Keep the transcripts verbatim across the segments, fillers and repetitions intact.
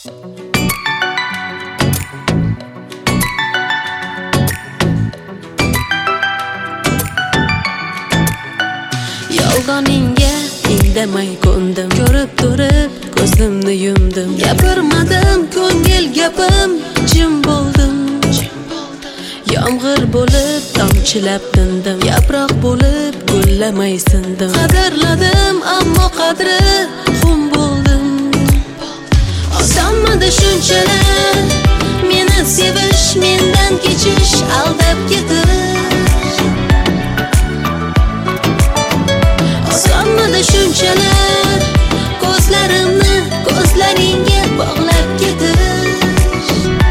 Yolg'oningga indamay ko'ndim, ko'rib turib ko'zimni yumdim. Gapirmadim, ko'ngil gapim jim bo'ldim. Yomg'ir bo'lib tomchilab tindim, yaproq bo'lib gullamay sindim. Qadrladim, ammo qadri xum bo'ldim. Osonmidi shunchalar meni sevish, mendan kechish, aldab ketish. Osonmidi shunchalar ko'zlarimni ko'zlaringga bog'lab ketish.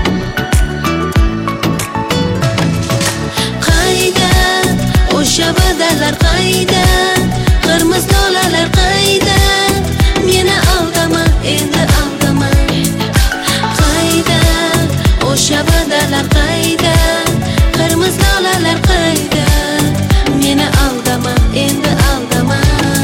Qayda o'sha va'dalar, qayda qirmiz lolalar, qayda meni aldama, endi aldama. Qayda o'sha va'dalar, qayda qirmiz lolalar, qayda meni aldama, endi aldama.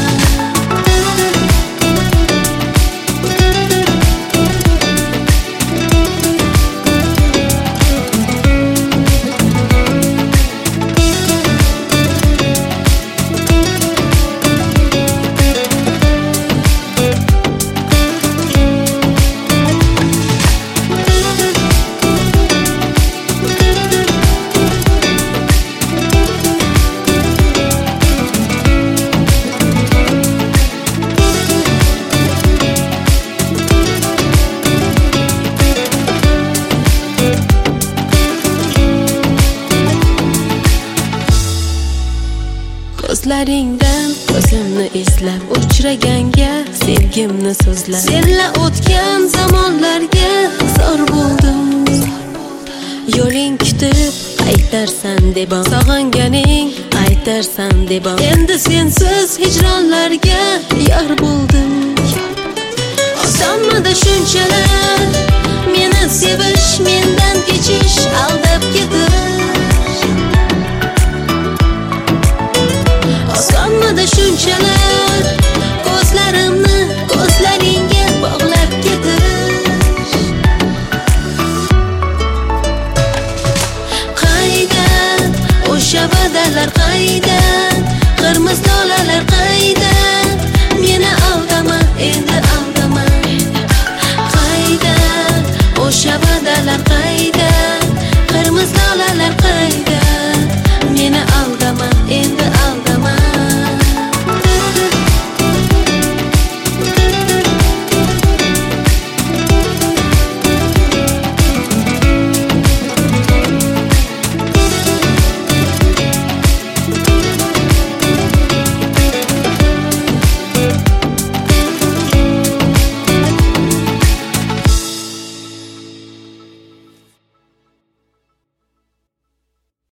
Ko'zlaringdan ko'zimni izlab, uchraganga sevgimni so'zlab, senla o'tgan zamonlarga zor bo'ldim. Yo'ling kutib qaytarsan debam, sog'inganing aytarsan debam. Endi sensiz hijronlarga yor bo'ldim. Osonmidi shunchalar